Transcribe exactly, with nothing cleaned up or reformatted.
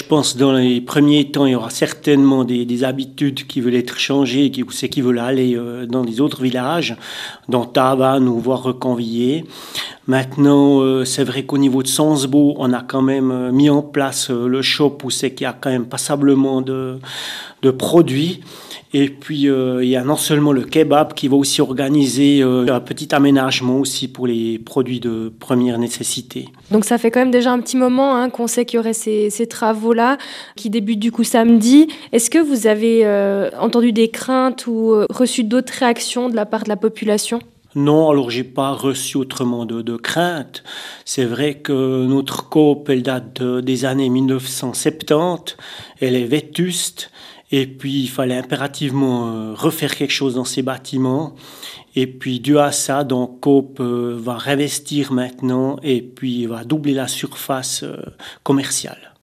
pense que dans les premiers temps, il y aura certainement des, des habitudes qui veulent être changées, qui, ou c'est qui veulent aller euh, dans des autres villages, dans Tavannes ou voire Recanvillers. Maintenant, euh, c'est vrai qu'au niveau de Sansbo, on a quand même euh, mis en place euh, le shop où c'est qu'il y a quand même passablement de, de produits. Et puis, euh, il y a non seulement le kebab qui va aussi organiser euh, un petit aménagement aussi pour les produits de première nécessité. Donc ça fait quand même déjà un petit moment hein, qu'on sait qu'il y aurait ces, ces travaux-là qui débutent du coup samedi. Est-ce que vous avez euh, entendu des craintes ou euh, reçu d'autres réactions de la part de la population ? Non, alors j'ai pas reçu autrement de, de crainte. C'est vrai que notre coop, elle date de, des années mille neuf cent soixante-dix, elle est vétuste, et puis il fallait impérativement euh, refaire quelque chose dans ces bâtiments. Et puis dû à ça, donc Coop euh, va réinvestir maintenant et puis va doubler la surface euh, commerciale.